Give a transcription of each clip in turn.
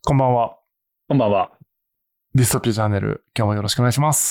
こんばんは。 こんばんは。 ディストピアチャンネル、今日もよろしくお願いします。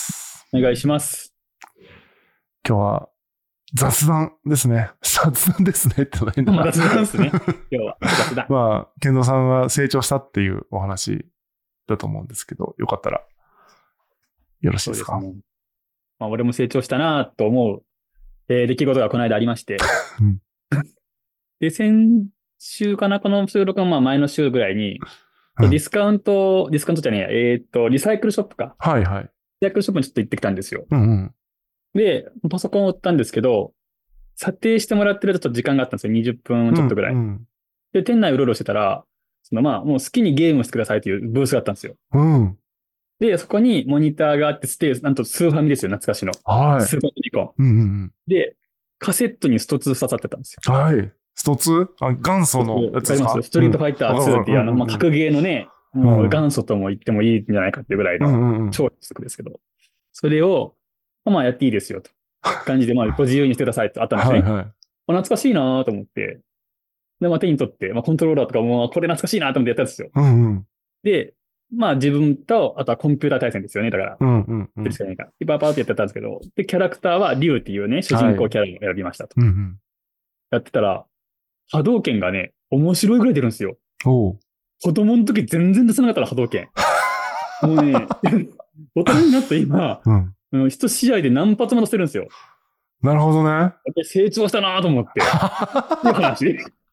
お願いします。 今日は雑談ですね。雑談ですねって何だ雑談ですね。今日は雑談。 まあ、健三さんが成長したっていうお話だと思うんですけど、よかったらよろしいですか？ そうですね。俺も成長したなと思う、出来事がこの間ありまして。 うん、 で、先週かな、この収録の前の週ぐらいに、ディスカウントじゃねえや、リサイクルショップか。 はいはい。 リサイクルショップにちょっと行ってきたんですよ。 うんうん。 で、パソコンを売ったんですけど、査定してもらってるとちょっと時間があったんですよ。20分ちょっとぐらい。で、店内うろうろしてたら、もう好きにゲームしてくださいというブースがあったんですよ。 うん。 で、そこにモニターがあって、なんとスーファミですよ、懐かしの。 はい。 スーパーファミコン。 うんうん。 で、カセットにスト2刺さってたんですよ。 はい。スト2？元祖のやつですか？ わかります？ストリートファイター2っていう格ゲーのね、もう元祖とも言ってもいいんじゃないかっていうぐらいの超速ですけど、それを、やっていいですよと。感じで、ご自由にしてくださいってあったんですね。 はいはい。 懐かしいなと思って、で、手に取って、コントローラーとかもこれ懐かしいなと思ってやったんですよ。 うんうん。 で、自分と、あとはコンピューター対戦ですよね。だから、 うんうんうん。 でしかないから。パーパーってやってたんですけど、で、キャラクターはリュウっていうね、主人公キャラを選びましたと。 うんうん。 やってたら、波動拳がね、面白いぐらい出るんですよ。 おう。 子供の時全然出せなかったら波動拳。もうね、大人になった今、一試合で何発も出せるんですよ。 なるほどね。 やっぱり成長したなと思って。っていう話。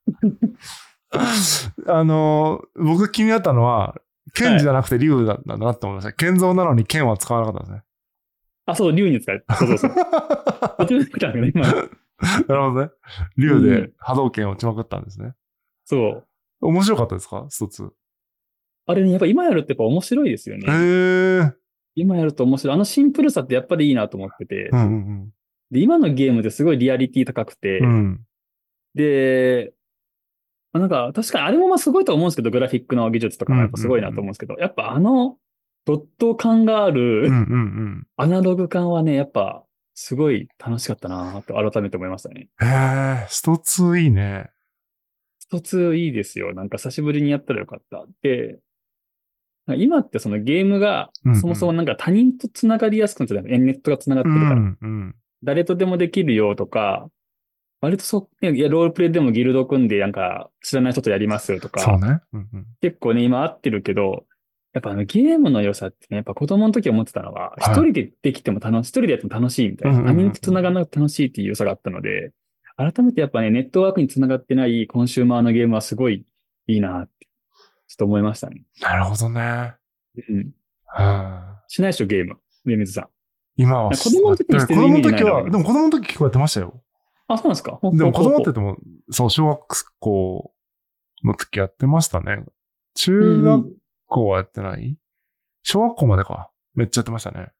僕気になったのは、剣じゃなくて竜なんだなって思いました。剣像なのに剣は使わなかったですね。 あ、そう、竜に使え。そうそうそう。途中で来たんだけど、今。 なるほどね。竜で波動拳を打ちまくったんですね。 そう。 面白かったですか？一つ。 あれね、やっぱ今やるってやっぱ面白いですよね。今やると面白い。あのシンプルさってやっぱりいいなと思ってて。で、今のゲームってすごいリアリティ高くて。で、確かにあれもすごいと思うんですけど、グラフィックの技術とかもやっぱすごいなと思うんですけど、やっぱドット感がある、アナログ感はね、やっぱすごい楽しかったなと改めて思いましたね。 一ついいね。 一ついいですよ。久しぶりにやったらよかった。で、今ってそのゲームが、そもそも他人と繋がりやすくなってた。ネットが繋がってるから。誰とでもできるよとか、割とロールプレイでもギルド組んで知らない人とやりますとか。 そうね。 結構ね、今合ってるけど、やっぱゲームの良さってね、やっぱ子供の時思ってたのは、一人でできても一人でやっても楽しいみたいな。他人と繋がらなくて楽しいっていう良さがあったので、改めてやっぱね、ネットワークに繋がってないコンシューマーのゲームはすごいいいなって、ちょっと思いましたね。 なるほどね。 しないでしょ、ゲーム。上水さん。 今は子供の時にしてるイメージないのでも子供の時結構やってましたよ。 あ、そうなんですか？ でも子供って言っても、そう、小学校の時やってましたね。中学校はやってない？小学校までか。めっちゃやってましたね。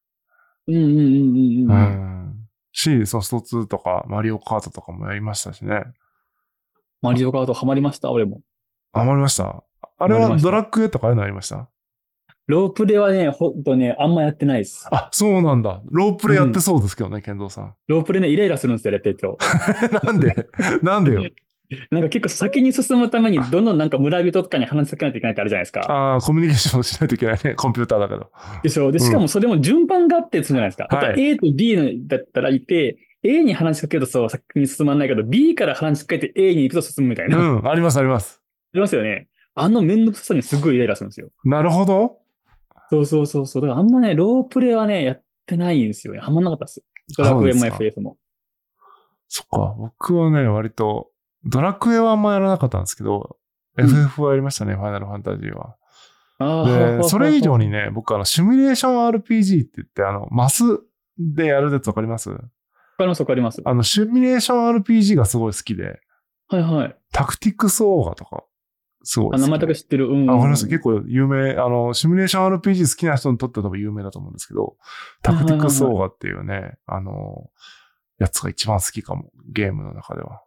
そのスト2とかマリオカートとかもやりましたしね。 マリオカートハマりました、俺も。 ハマりました。あれはドラッグエとかああいうのありました？ ロープレはね、ほんとね、あんまやってないです。 あ、そうなんだ。ロープレやってそうですけどね、健三さん。 ロープレね、イライラするんですよ、やってると。 なんでよ。 結構先に進むために、どんどん村人とかに話しかけないといけないってあるじゃないですか。 コミュニケーションしないといけないね。コンピューターだけど。 でしょ。で、しかもそれも順番があってするじゃないですか。あと A と B だったらいて、A に話しかけると先に進まないけど、B から話しかけて A に行くと進むみたいな。 ありますあります。 ありますよね。めんどくささにすごいイライラするんですよ。 なるほど。 そう。だからあんまね、ロープレはね、やってないんですよね。はまんなかったです。ドラクエも FF も。 そっか。僕はね、割と、ドラクエはあんまやらなかったんですけど、FF はやりましたね、ファイナルファンタジーは。で、それ以上にね、僕シミュレーション RPG って言って、マスでやるやつわかります？わかります。 シミュレーション RPG がすごい好きで。タクティクスオーガとか、すごい好き。 名前だけ知ってる。 わかります。結構有名。シミュレーション RPG 好きな人にとっては多分有名だと思うんですけど、タクティクスオーガっていうね、やつが一番好きかも。ゲームの中では。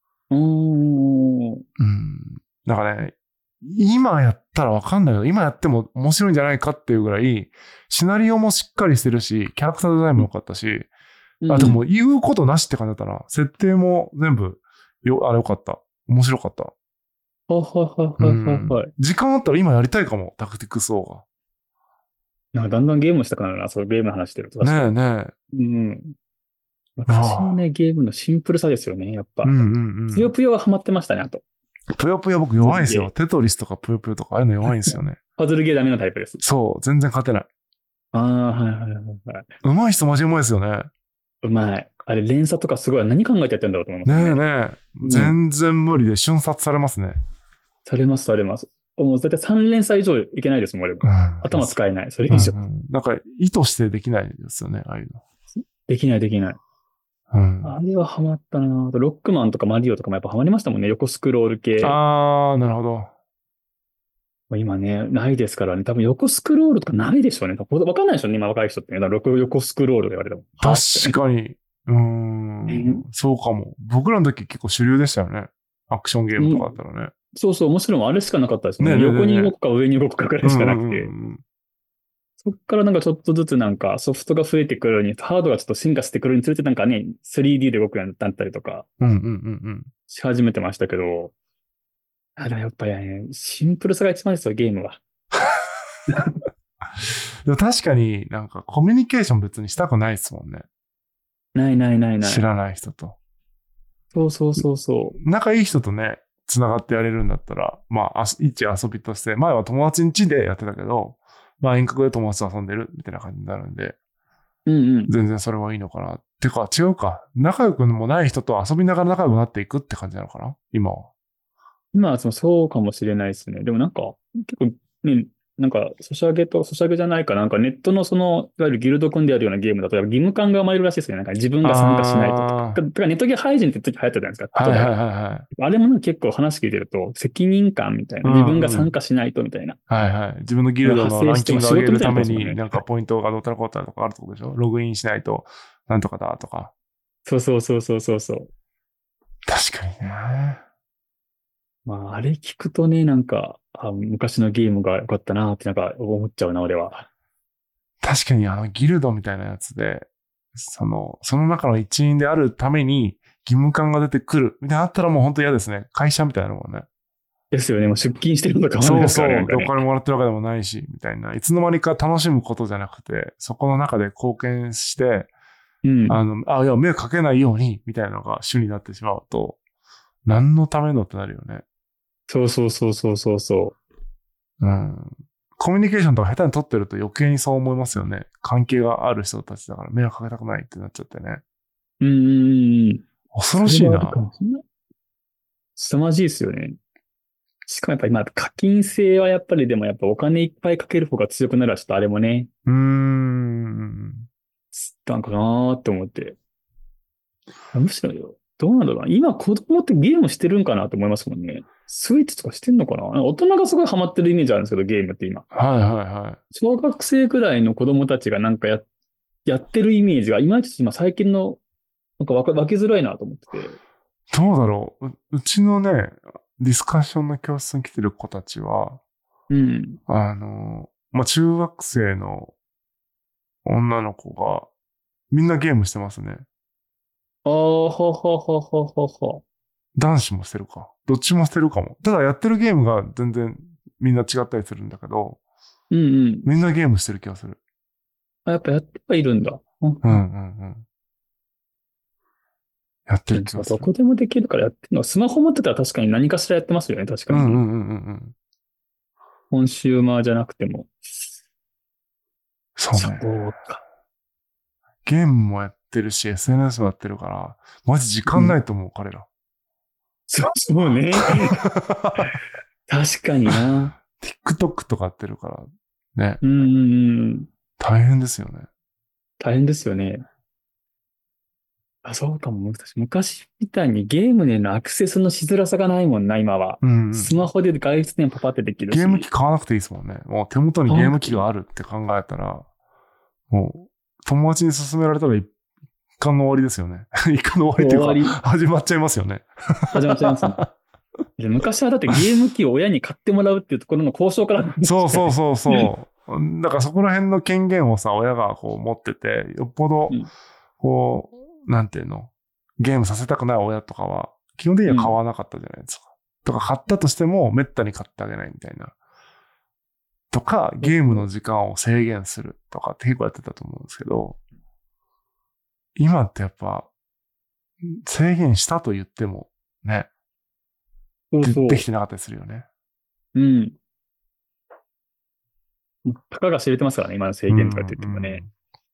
なんかね、今やったらわかんないけど、今やっても面白いんじゃないかっていうぐらい、シナリオもしっかりしてるし、キャラクターデザインも良かったし、でも言うことなしって感じだったな。設定も全部良かった。面白かった。 はい。 時間あったら今やりたいかも、タクティクスオーが。 なんかだんだんゲームしたくなるな、そうゲームの話してると。確かに。 ねえねえ。 うん。昔のね、ゲームのシンプルさですよね、やっぱ。ぷよぷよはハマってましたね、あと。 ぷよぷよ僕弱いんですよ。テトリスとかぷよぷよとかああいうの弱いんですよね。 パズルゲーダメのタイプです。 そう、全然勝てない。 ああ、はいはいはいはい。 上手い人マジ上手いですよね。 うまい。あれ、連鎖とかすごい。何考えてやってんだろうと思いますね。 ね。 ねえねえ。全然無理で瞬殺されますね。 されます、されます。もうだいたい3連鎖以上いけないですもん、俺も。頭使えない。それ以上。 なんか、意図してできないですよね、ああいうの。 できない、できない。あれはハマったな。ロックマンとかマリオとかもやっぱハマりましたもんね。横スクロール系。 あー、なるほど。 今ね、ないですからね。多分横スクロールとかないでしょうね。わかんないでしょうね、今若い人ってね。横スクロールと言われても。 確かに。そうかも。僕らの時結構主流でしたよね。アクションゲームとかだったらね。 そうそう、面白いもんあれしかなかったですもんね。横に動くか上に動くかくらいしかなくて。そっからなんかちょっとずつなんかソフトが増えてくるに、ハードがちょっと進化してくるにつれてなんかね、3D で動くようになったりとか、し始めてましたけど、でもやっぱりね、シンプルさが一番ですよ、ゲームは。 でも確かになんかコミュニケーション別にしたくないですもんね。 ないないないない。 知らない人と。 そうそうそうそう。 仲いい人とね、繋がってやれるんだったら、まあ、一遊びとして、前は友達ん家でやってたけど、まあ遠隔で友達と遊んでるみたいな感じになるんで、全然それはいいのかな。てか、違うか。仲良くもない人と遊びながら仲良くなっていくって感じなのかな今は。 今はそうかもしれないですね。でもなんか、結構ね、なんか、ソシャゲじゃないかなんかネットのいわゆるギルド組んであるようなゲームだと、義務感が生まれるらしいですよね。なんか自分が参加しないと。だからネットゲー配信って時流行ったじゃないですか。あれも結構話聞いてると、責任感みたいな。自分が参加しないとみたいな。 自分のギルドのランキングを上げるために、なんかポイントがどうたらこうたらとかあるってことでしょ？ログインしないと、なんとかだとか。 そう。 確かにね。 まあ、あれ聞くとね、なんか、昔のゲームが良かったなってなんか思っちゃうな、俺は。 確かにギルドみたいなやつで、その中の一員であるために義務感が出てくるみたいなあったらもう本当嫌ですね。会社みたいなのもね。 ですよね。もう出勤してるのか変わらないですからね。 そうそう。お金もらってるわけでもないし、みたいな。いつの間にか楽しむことじゃなくて、そこの中で貢献して、いや、迷惑かけないように、みたいなのが主になってしまうと、何のためのってなるよね。 そう。 コミュニケーションとか下手に取ってると余計にそう思いますよね。関係がある人たちだから迷惑かけたくないってなっちゃってね。恐ろしいな。 凄まじいですよね。しかもやっぱ今、課金制はやっぱりでもやっぱお金いっぱいかける方が強くなるはちょっとあれもね。つったんかなーって思って。むしろよ。どうなんだろうな。今子供ってゲームしてるんかなと思いますもんね。スイッチとかしてんのかな？大人がすごいハマってるイメージあるんですけど、ゲームって今。小学生くらいの子供たちがなんかやってるイメージが、いまいち今最近の、なんか分けづらいなと思ってて。 どうだろう。うちのね、ディスカッションの教室に来てる子たちは、中学生の女の子が、みんなゲームしてますね。男子もしてるか。どっちもしてるかも。ただやってるゲームが全然みんな違ったりするんだけど、みんなゲームしてる気がする。 やっぱやってはいるんだ。 やってる気がする。 どこでもできるからやってるの。スマホ持ってたら確かに何かしらやってますよね、確かに。コンシューマーじゃなくても。 そうね。 そうか。 ゲームもやってるし、SNS もやってるから、マジ時間ないと思う、彼ら。 そうね。確かにな。 TikTok とかやってるから、ね。大変ですよね。 大変ですよね。そうかも。昔みたいにゲームへのアクセスのしづらさがないもんな、今は。スマホで外出ねパパってできるし。 ゲーム機買わなくていいですもんね。もう手元にゲーム機があるって考えたら、もう友達に勧められたら一貫の終わりですよね。一貫の終わりっていうか、始まっちゃいますよね。 始まっちゃいますね。昔はだってゲーム機を親に買ってもらうっていうところの交渉から、 そう。だからそこら辺の権限をさ、親がこう持ってて、よっぽど、なんていうの、ゲームさせたくない親とかは、基本的には買わなかったじゃないですか。 とか買ったとしても、めったに買ってあげないみたいな。とか、ゲームの時間を制限するとかって結構やってたと思うんですけど、今ってやっぱ、制限したと言っても、ね。できてなかったりするよね。 うん。たかが知れてますからね、今の制限とかって言ってもね。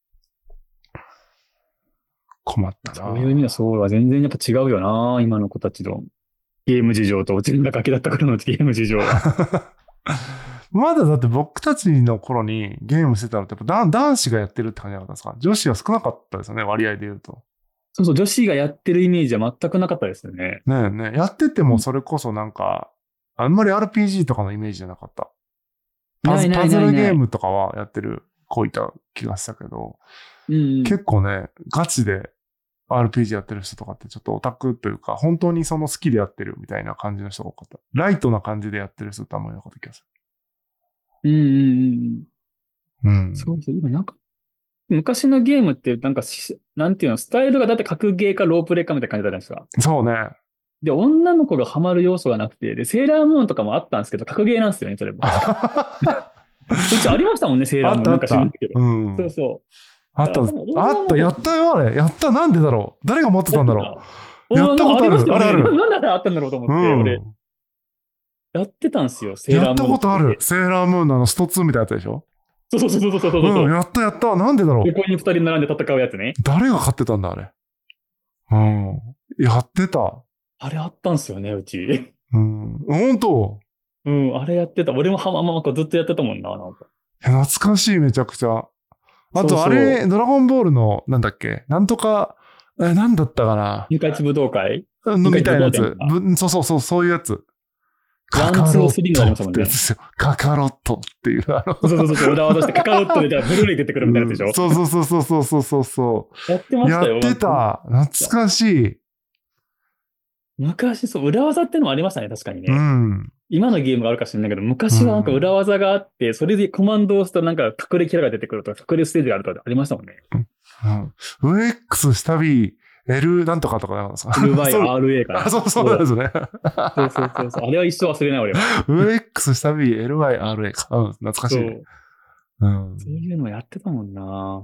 困ったな。 そういう意味のそうは全然やっぱ違うよな、今の子たちのゲーム事情と、自分がガキだった頃のゲーム事情は。 まだだって僕たちの頃にゲームしてたのってやっぱ男子がやってるって感じなかったですか？女子は少なかったですよね、割合で言うと。 そうそう、女子がやってるイメージは全くなかったですよね。 ねえねえ。やっててもそれこそなんか、あんまり RPG とかのイメージじゃなかった。パズルゲームとかはやってる子いた気がしたけど、結構ね、ガチで RPG やってる人とかってちょっとオタクというか、本当にその好きでやってるみたいな感じの人が多かった。ライトな感じでやってる人ってあんまりなかった気がする。そうそう、今なんか、昔のゲームってなんか、なんていうの、スタイルがだって格ゲーかロープレーかみたいな感じだったんですか？ そうね。 で、女の子がハマる要素がなくて、で、セーラームーンとかもあったんですけど、格ゲーなんですよね、それも。うちありましたもんね、セーラームーン。なんか知らんけど。そうそう。 あった、やったよ、あれ。やった、なんでだろう。誰が持ってたんだろう。やったことある。ある。 なんであったんだろうと思って、俺。やってたんですよ、セーラームーン。 やったことある。セーラームーンのスト2みたいなやつでしょ？ そう。 やった。なんでだろう。 横に二人並んで戦うやつね。 誰が買ってたんだ、あれ。やってた。 あれあったんすよね、うち。 本当？ あれやってた。俺もずっとやってたもんな、なんか。 懐かしい、めちゃくちゃ。あと、あれ、ドラゴンボールの、なんだっけ、なんとか、なんだったかな。 二回武道会みたいなやつ。そういうやつ。 カカロットってやつですよ。カカロットっていう。 そう、裏技してカカロットでじゃあブルーレイ出てくるみたいなやつでしょ？ そう。 やってましたよ。 やってた。懐かしい。 昔、そう、裏技ってのもありましたね、確かにね。今のゲームがあるか知らないけど、昔はなんか裏技があって、それでコマンドを押すとなんか隠れキャラが出てくるとか、隠れステージがあるとかありましたもんね。 VX 下 B、L なんとかとかなんですか？ L by RA かな。 そうですね。 そう。あれは一生忘れない俺は。 VX 下 B、L by RA か。懐かしいね。 そういうのやってたもんな。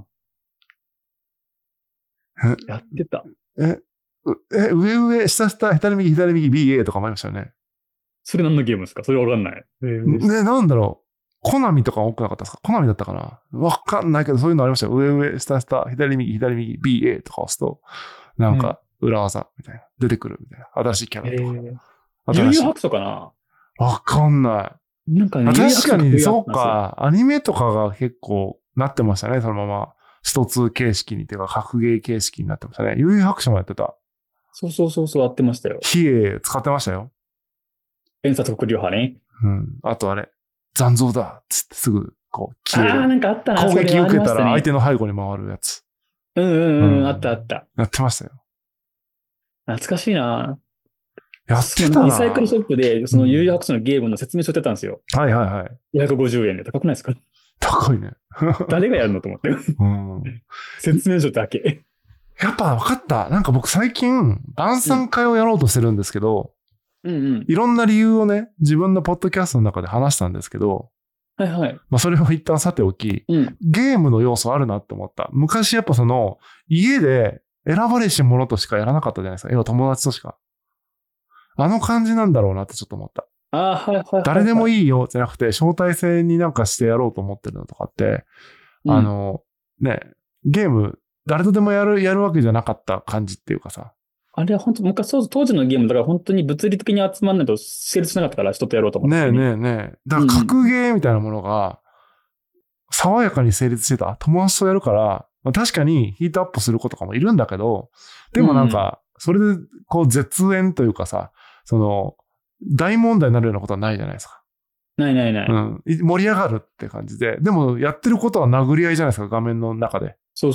やってた。 上、下、左右、BA とかもありましたよね。 それ何のゲームですか？それわかんない。 なんだろう。コナミとか多くなかったですか？コナミだったかな？わかんないけど、そういうのありましたよ。上、下、左右、BA とか押すと、なんか、裏技みたいな。出てくるみたいな。新しいキャラとか。 悠々白書かな？ わかんない。 なんかね、 確かに、そうか。アニメとかが結構なってましたね。そのまま。一つ形式に、てか、格ゲー形式になってましたね。悠々白書もやってた。 そう、やってましたよ。 比叡使ってましたよ。 偏差特流派ね。 あとあれ、残像だっつってすぐ、こう、消える。 なんかあったな。 攻撃受けたら相手の背後に回るやつ。 あった。 やってましたよ。 懐かしいな。 やってたな。 リサイクルショップで、その悠々白書のゲームの説明書やってたんですよ。 はい。 250円で高くないですか？ 高いね。 誰がやるのと思って。説明書だけ。 やっぱ分かった。なんか僕最近、晩餐会をやろうとしてるんですけど、いろんな理由をね、自分のポッドキャストの中で話したんですけど、 まあそれを一旦さておき、ゲームの要素あるなって思った。昔やっぱその、家で選ばれし者としかやらなかったじゃないですか。要は友達としか。あの感じなんだろうなってちょっと思った。誰でもいいよじゃなくて、招待制になんかしてやろうと思ってるのとかって、ゲーム、誰とでもやるわけじゃなかった感じっていうかさ。 あれは本当、当時のゲームだから本当に物理的に集まんないと成立しなかったから人とやろうと思って、 ねえ。だから格ゲーみたいなものが、爽やかに成立してた。友達とやるから、確かにヒートアップする子とかもいるんだけど、でもなんか、それでこう絶縁というかさ、その、大問題になるようなことはないじゃないですか。 ない。 盛り上がるって感じで。でも、やってることは殴り合いじゃないですか、画面の中で。 そう。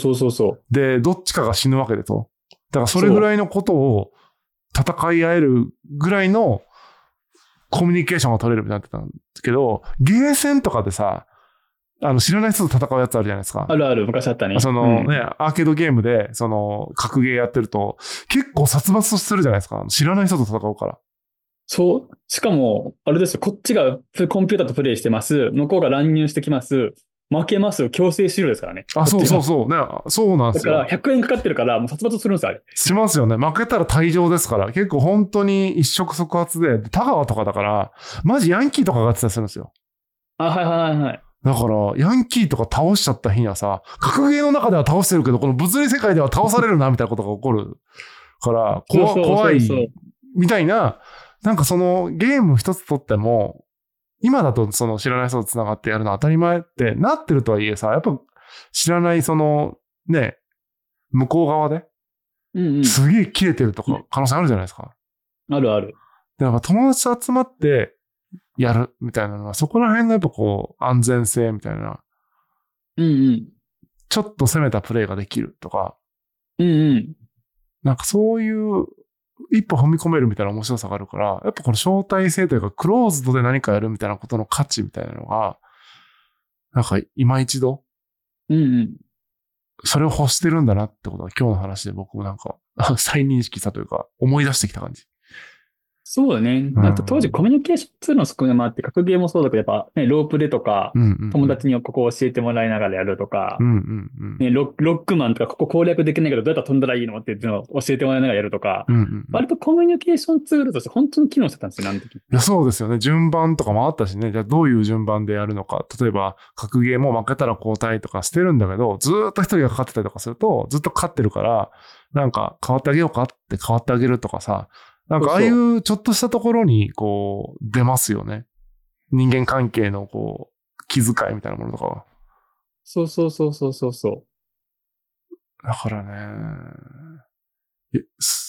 で、どっちかが死ぬわけでと。だから、それぐらいのことを戦い合えるぐらいのコミュニケーションが取れるみたいになってたんですけど、ゲーセンとかでさ、知らない人と戦うやつあるじゃないですか。 ある、昔あったね。 アーケードゲームで、格ゲーやってると、結構殺伐とするじゃないですか。知らない人と戦うから。 そう。しかも、あれですよ。こっちがコンピューターとプレイしてます。向こうが乱入してきます。負けます。強制終了ですからね。 あ、そうそうそう。ね。そうなんでだから、 すよ。 100円かかってるから、もう殺伐するんですよ、あれ。 しますよね。負けたら退場ですから。結構本当に一触即発で、田川とかだから、マジヤンキーとかがやってたりするんですよ。 あ、はいはいはいはい。 だから、ヤンキーとか倒しちゃった日にはさ、格ゲーの中では倒してるけど、この物理世界では倒されるな、みたいなことが起こるから、怖い、みたいな、なんかそのゲーム一つとっても、今だとその知らない人と繋がってやるのは当たり前ってなってるとはいえさ、やっぱ知らないその、ね、向こう側で、すげえ切れてるとか可能性あるじゃないですか。 あるある。 で、やっぱ友達と集まってやるみたいなのは、そこら辺のやっぱこう、安全性みたいな。ちょっと攻めたプレイができるとか。なんかそういう一歩踏み込めるみたいな面白さがあるから、やっぱこの招待制というか、クローズドで何かやるみたいなことの価値みたいなのが、なんか今一度、それを欲してるんだなってことが今日の話で僕もなんか再認識したというか、思い出してきた感じ。 そうだね。あと当時コミュニケーションツールの側面もあって、格ゲーもそうだけど、やっぱね、ロープでとか、友達にここ教えてもらいながらやるとか、ね、ロックマンとかここ攻略できないけどどうやったら飛んだらいいのっていうのを教えてもらいながらやるとか、割とコミュニケーションツールとして本当に機能してたんですよ、あの時。いや、そうですよね。順番とかもあったしね。じゃあどういう順番でやるのか。例えば、格ゲーも負けたら交代とかしてるんだけど、ずーっと一人が勝ってたりとかすると、ずっと勝ってるから、なんか変わってあげようかって変わってあげるとかさ、なんかああいうちょっとしたところにこう出ますよね。人間関係のこう気遣いみたいなものとかは。 そう。 だからね、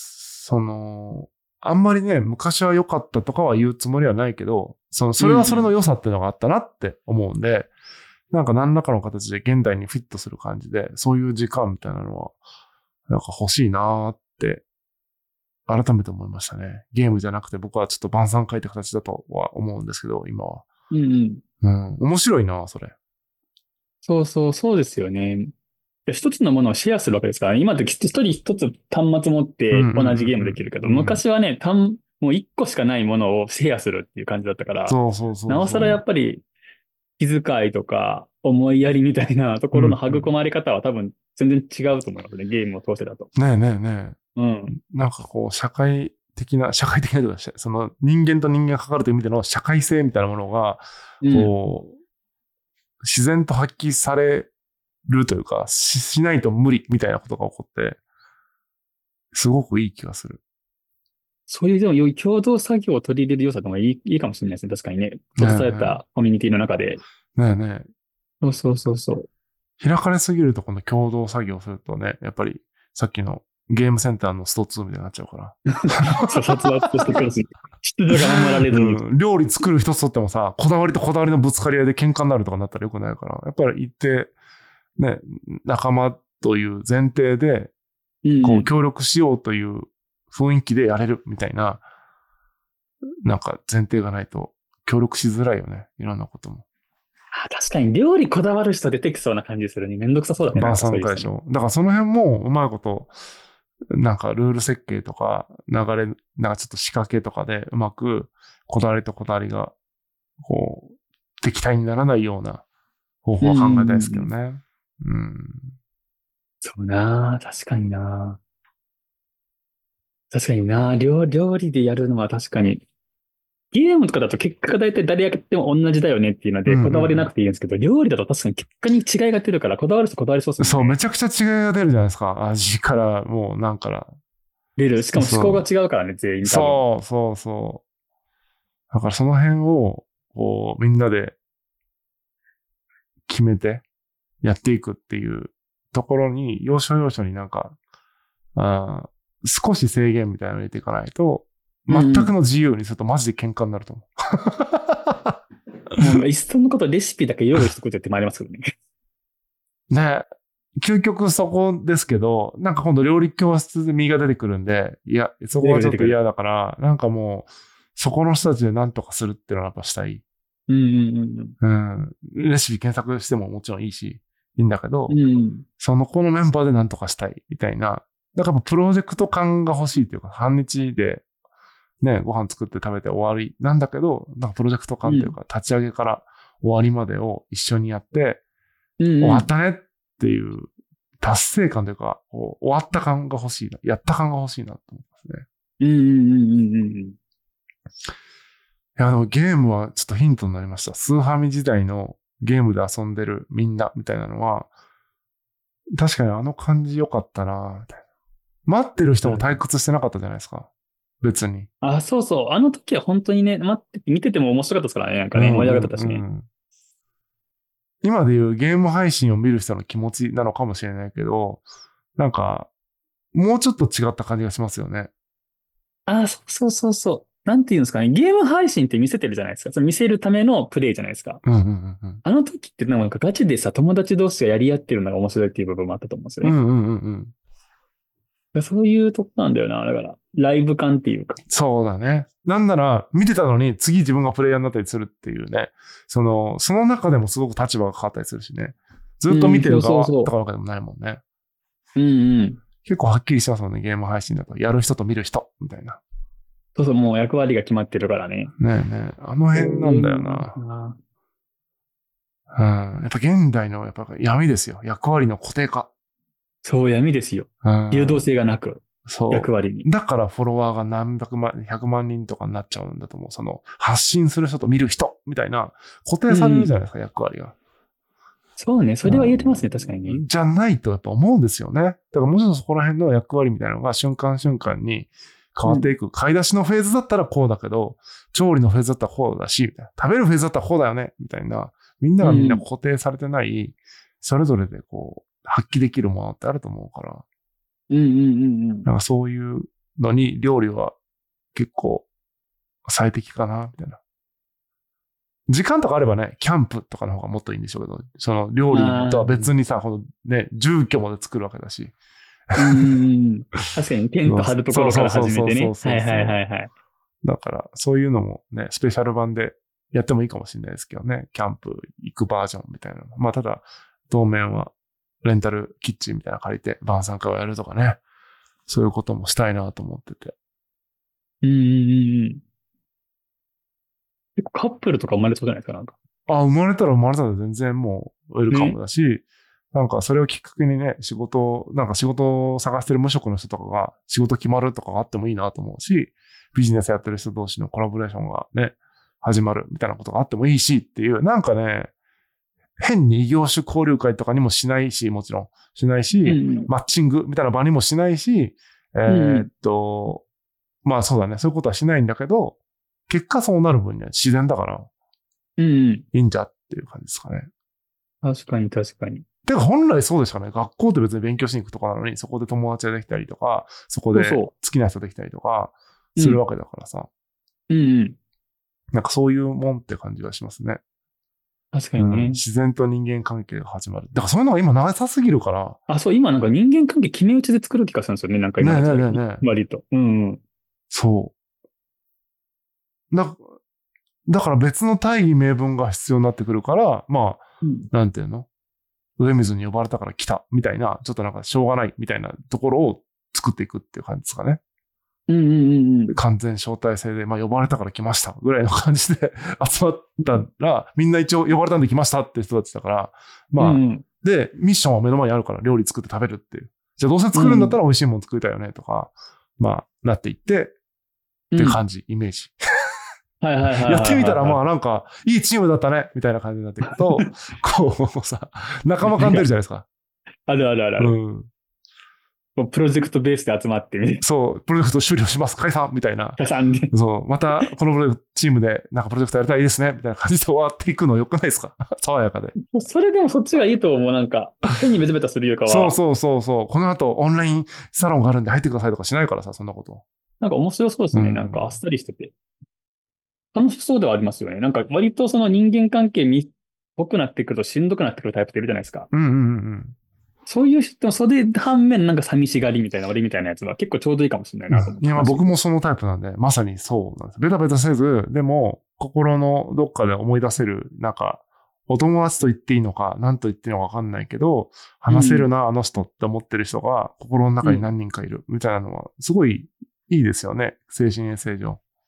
あんまりね、昔は良かったとかは言うつもりはないけど、それはそれの良さっていうのがあったなって思うんで、なんか何らかの形で現代にフィットする感じで、そういう時間みたいなのは、なんか欲しいなーって改めて思いましたね。ゲームじゃなくて僕はちょっと晩餐会って形だとは思うんですけど、今は。面白いな、それ。 そうですよね。一つのものをシェアするわけですから、今って一人一つ端末持って同じゲームできるけど、昔はね、もう一個しかないものをシェアするっていう感じだったから、なおさらやっぱり気遣いとか思いやりみたいなところの育まれ方は多分全然違うと思いますね、ゲームを通してだと。 ねえ。なんかこう、社会的なとか、その人間と人間が関わるという意味での社会性みたいなものが、こう、自然と発揮されるというか、しないと無理みたいなことが起こって、すごくいい気がする。 そういうでも良い共同作業を取り入れる良さともいいかもしれないですね。確かにね。閉ざされたコミュニティの中で。 ねえ。 そう。 開かれすぎるとこの共同作業するとね、やっぱりさっきのゲームセンターのスト2みたいになっちゃうから。 そう、殺伐としてくるし、秩序が守られずに、 料理作る一つとってもさ、こだわりとこだわりのぶつかり合いで喧嘩になるとかなったらよくないから、やっぱり一定、ね、仲間という前提で、こう協力しようという雰囲気でやれるみたいな、なんか前提がないと協力しづらいよね。いろんなことも。 確かに料理こだわる人出てきそうな感じするにめんどくさそうだね。 晩餐会でしょ。だからその辺もうまいこと、なんかルール設計とか流れ、なんかちょっと仕掛けとかでうまくこだわりとこだわりが、こう、敵対にならないような方法は考えたいですけどね。 そうな確かにな料理でやるのは確かに。ゲームとかだと結果が大体誰やっても同じだよねっていうので、こだわりなくていいんですけど、料理だと確かに結果に違いが出るから、こだわる人こだわりそうですね。 そう、めちゃくちゃ違いが出るじゃないですか。味から、もうなんから。 出る。しかも思考が違うからね、全員。 そう。だからその辺を、こう、みんなで決めてやっていくっていうところに、要所要所になんか、少し制限みたいなのを入れていかないと、全くの自由にするとマジで喧嘩になると思う。もういっそのことレシピだけ用意してくれってまいりますけどね。 ね。究極そこですけど、なんか今度料理教室で身が出てくるんで、いや、そこはちょっと嫌だから、なんかもう、そこの人たちで何とかするっていうのはやっぱしたい。レシピ検索してももちろんいいし、いいんだけど、その子のメンバーで何とかしたいみたいな、だからプロジェクト感が欲しいというか、半日でね、ご飯作って食べて終わりなんだけど、なんかプロジェクト感というか、立ち上げから終わりまでを一緒にやって、終わったねっていう達成感というか、終わった感が欲しいな、やった感が欲しいなと思いますね。いや、ゲームはちょっとヒントになりました。スーファミ時代のゲームで遊んでるみんなみたいなのは、確かにあの感じ良かったなみたいな。待ってる人も退屈してなかったじゃないですか。別に。 そうそう。あの時は本当にね、見てても面白かったですからね。なんかね、盛り上がったしね。 今でいうゲーム配信を見る人の気持ちなのかもしれないけど、なんか、もうちょっと違った感じがしますよね。 そう。なんていうんですかね。ゲーム配信って見せてるじゃないですか。その見せるためのプレイじゃないですか。あの時ってなんかガチでさ、友達同士がやり合ってるのが面白いっていう部分もあったと思うんですよね。そういうとこなんだよな。だから、ライブ感っていうか。 そうだね。なんなら、見てたのに次自分がプレイヤーになったりするっていうね。その中でもすごく立場が変わったりするしね。ずっと見てる側とかわけでもないもんね。結構はっきりしますもんね、ゲーム配信だと。やる人と見る人、みたいな。 そう、もう役割が決まってるからね。 ねえ。あの辺なんだよな。やっぱ現代のやっぱ闇ですよ。役割の固定化。 そう、闇ですよ。流動性がなく。そう。役割に。 だからフォロワーが何百万、100万人とかになっちゃうんだと思う。その、発信する人と見る人、みたいな、固定されるじゃないですか、役割が。 そうね。それは言えてますね、確かにね。 じゃないとやっぱ思うんですよね。だからもちろんそこら辺の役割みたいなのが瞬間瞬間に変わっていく。買い出しのフェーズだったらこうだけど、調理のフェーズだったらこうだし、みたいな。食べるフェーズだったらこうだよね、みたいな。みんながみんな固定されてない、それぞれでこう、発揮できるものってあると思うから。なんかそういうのに料理は結構最適かな、みたいな。時間とかあればね、キャンプとかの方がもっといいんでしょうけど、その料理とは別にさ、このね、住居まで作るわけだし。 確かにテント張るところから始めてね。はい。 だから、そういうのもね、スペシャル版でやってもいいかもしれないですけどね。キャンプ行くバージョンみたいなの。まあ、ただ、当面はレンタルキッチンみたいなの借りて晩餐会をやるとかね。そういうこともしたいなと思ってて。 結構カップルとか生まれそうじゃないですか、なんか。 生まれたらで全然もうウェルカムだし、なんかそれをきっかけにね、仕事を探してる無職の人とかが仕事決まるとかがあってもいいなと思うし、ビジネスやってる人同士のコラボレーションがね、始まるみたいなことがあってもいいしっていう、なんかね、変に異業種交流会とかにもしないし、もちろんしないし、マッチングみたいな場にもしないし、まあそうだね、そういうことはしないんだけど、結果そうなる分には自然だから、いいんじゃっていう感じですかね。 確かに。 てか本来そうでしたね。学校って別に勉強しに行くとかなのに、そこで友達ができたりとか、そこで好きな人できたりとか、するわけだからさ。なんかそういうもんって感じがしますね。 確かにね、 自然と人間関係が始まる。だからそういうのが今なさすぎるから。 そう、今なんか人間関係決め打ちで作る気がするんですよね。なんか今のね。割と。 そう。だから別の大義名分が必要になってくるから、まあ、なんていうの？上水に呼ばれたから来たみたいな、ちょっとなんかしょうがないみたいなところを作っていくっていう感じですかね。完全招待制で、まあ呼ばれたから来ましたぐらいの感じで集まったら、みんな一応呼ばれたんで来ましたって人たちだから、まあ、で、ミッションは目の前にあるから料理作って食べるっていう。じゃあどうせ作るんだったら美味しいもの作りたいよねとか、まあ、なっていって、って感じ、イメージ。やってみたらまあなんか、いいチームだったね、みたいな感じになっていくと、こうさ、仲間感出るじゃないですか。 ある。プロジェクトベースで集まってね。 そう、プロジェクト終了します、解散みたいな。 解散で。 そう、またこのチームでなんかプロジェクトやりたいですね、みたいな感じで終わっていくの良くないですか？爽やかで。 それでもそっちがいいと思う、なんか。変にベタベタするよりかは。 そう。この後オンラインサロンがあるんで入ってくださいとかしないからさ、そんなこと。 なんか面白そうですね。なんかあっさりしてて。楽しそうではありますよね。なんか割とその人間関係っぽくなってくるとしんどくなってくるタイプっているじゃないですか。そういう人、それ反面なんか寂しがりみたいな俺みたいなやつは結構ちょうどいいかもしれないなと思って。 いや、僕もそのタイプなんで、まさにそうなんです。ベタベタせず、でも心のどっかで思い出せる、なんか、お友達と言っていいのか、何と言っていいのかわかんないけど、話せるな、あの人って思ってる人が心の中に何人かいるみたいなのは、すごいいいですよね。精神衛生上。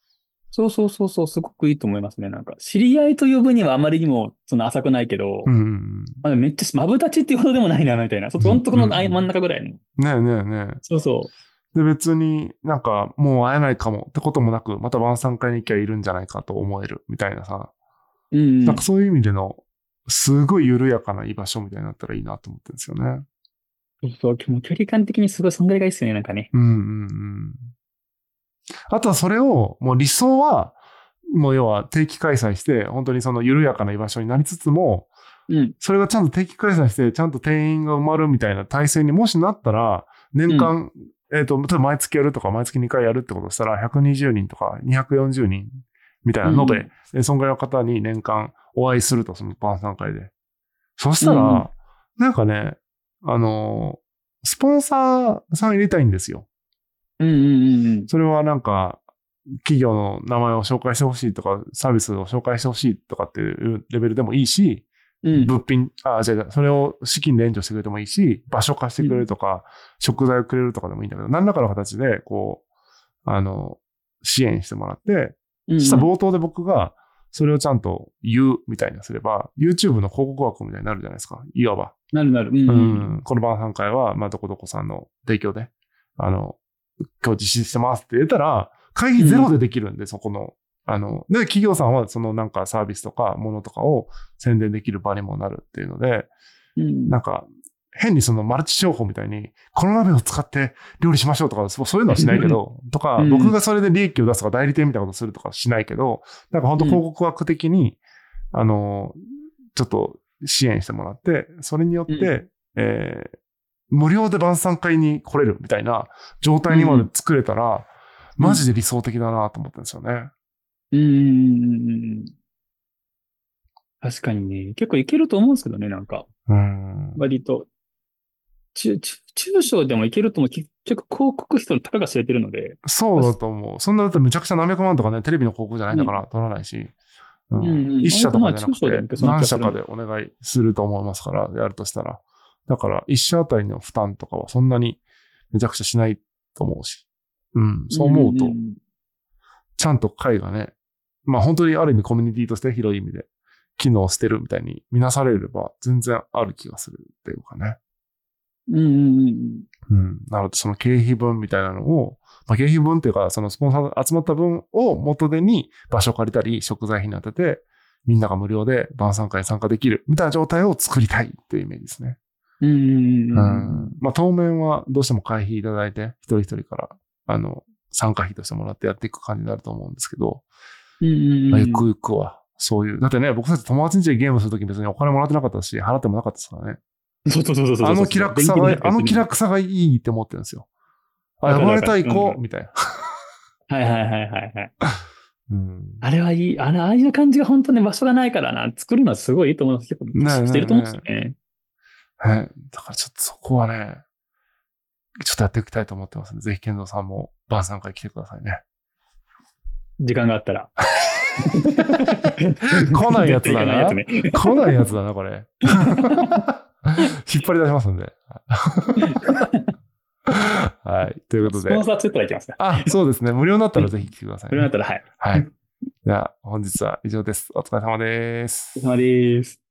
そうそうそうそう、すごくいいと思いますね。なんか、知り合いと呼ぶにはあまりにも、その浅くないけど、 うんうんうん。 まあ、めっちゃ、マブダチっていうほどでもないな、みたいな。そほんとこの真ん中ぐらいの。 ねえねえねえ。 そうそで、別になんかもう会えないかもってこともなく、また晩餐会に行きゃいるんじゃないかと思えるみたいなさ。 う。うんうん。 なんかそういう意味での、すごい緩やかな居場所みたいになったらいいなと思ってるんですよね。 そうそう、もう距離感的にすごいそんぐらいがいいっすよね、なんかね。 うんうんうん。あとはそれを、もう理想は、もう要は定期開催して、本当にその緩やかな居場所になりつつも、 うん。 それがちゃんと定期開催して、ちゃんと定員が埋まるみたいな体制にもしなったら、年うん。 間、例えば毎月やるとか、毎月2回やるってことしたら、120人とか240人みたいなのうん。 で、そんぐらいの方に年間お会いすると、その晩餐会で。そしうん。うん。 たら、なんかね、あの、スポンサーさん入れたいんですよ。 うん。うん。 それはなんか、企業の名前を紹介してほしいとか、サービスを紹介してほしいとかっていうレベルでもいいし、 うん。 物品、それを資金で援助してくれてもいいし、場所貸してくれるとか、食材をくれるとかでもいいんだけど、何らかの形で、こう、支援してもらって、 うん。 そしたうん。 ら冒頭で僕が、それをちゃんと言うみたいにすれば、YouTube の広告枠みたいになるじゃないですか。いわば。 なるなる。うん。うん。 この晩餐会は、どこどこさんの提供で、今日実施してますって言ったら、会費ゼロでできるんで、そこの、で、企業さんはそのなんかサービスとかものとかを宣伝できる場にもなるっていうので、 うん。 なんか、変にそのマルチ商法みたいに、この鍋を使って料理しましょうとか、そういうのはしないけど、とか、僕うん。 がそれで利益を出すとか代理店みたいなことするとかしないけど、なんか本当うん。 広告枠的に、ちょっと支援してもらって、それによっうん。 て、無料で晩餐会に来れるみたいな状態にまで作れたら、 うん。 マジで理想的だなと思ってるんですよね。 うん。確かにね。結構いけると思うんですけどね、なんか。 うん。 割と。中小でもいけるとも結局広告費とのたかが知れてるので。 そうだと思う。そんなだってめちゃくちゃ何百万とかね、テレビの広告じゃないんだかね。 ら取らないし、ううんん。 うん。 一社とか割とまあじゃなくて、 中小でもいけそうな気何がするんで。 社かでお願いすると思いますから、やるとしたら。だから、一社あたりの負担とかはそんなにめちゃくちゃしないと思うし。うん。 うんそう思うと、 うんちゃんと会がね、本当にある意味コミュニティとして広い意味で機能してるみたいに見なされれば全然ある気がするっていうかね。 うん。うんうんうん。 うん。なのでその経費分みたいなのを、経費分っていうかそのスポンサーが集まった分を元手に場所借りたり食材費に当ててみんなが無料で晩餐会に参加できるみたいな状態を作りたいっていうイメージですね。 うんうんうんううんん。当面はどうしても会費いただいて一人一人から参加費としてもらってやっていく感じになると思うんですけど、 うんうんうんうん。 ゆくゆくは、そういう。だってね、僕たち友達ん家でゲームするとき別にお金もらってなかったし、払ってもなかったですからね。 そうそうそうそうそうそう。電気代とかあの気別に。 楽さがいいって思ってるんですよ。 わかるわかる。 呼ばれた行うん。 こうみたいな。 はいはいはいはいはい。 うん。 あれはいい。ああいう感じが本当ね、場所がないからな。作るのはすごいいいと思います。結構、 ねえねしてると思うんでえねすよね。 え。だからちょっとそこはね、ちょっとやっていきたいと思ってますね。ぜひ、健三さんも晩餐会来てくださいね。 時間があったら。 来ないや絶対行つだな。 かないやつね。 来ないやつだな、これ。引っ張り出しますんで。はい。ということで。 スポンサーついたら行きますね。 そうですね。無料になったらぜひ来てくださいね。 それだったら、はい。 はい。じゃあ、本日は以上です。お疲れ様です。 お疲れ様です。